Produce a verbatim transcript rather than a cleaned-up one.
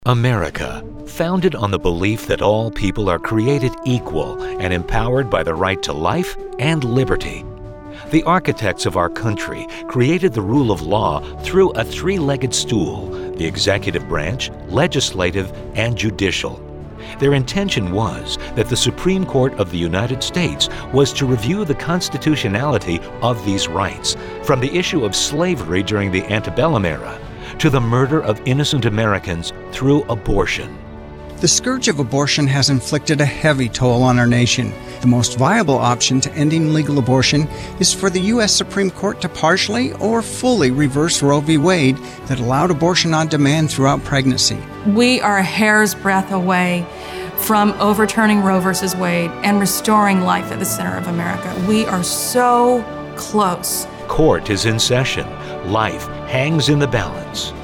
America, founded on the belief that all people are created equal and empowered by the right to life and liberty. The architects of our country created the rule of law through a three-legged stool: the executive branch, legislative, and judicial. Their intention was that the Supreme Court of the United States was to review the constitutionality of these rights, from the issue of slavery during the antebellum era to the murder of innocent Americans through abortion. The scourge of abortion has inflicted a heavy toll on our nation. The most viable option to ending legal abortion is for the U S Supreme Court to partially or fully reverse Roe v. Wade that allowed abortion on demand throughout pregnancy. We are a hair's breadth away from overturning Roe versus Wade and restoring life at the center of America. We are so close. Court is in session. Life hangs in the balance.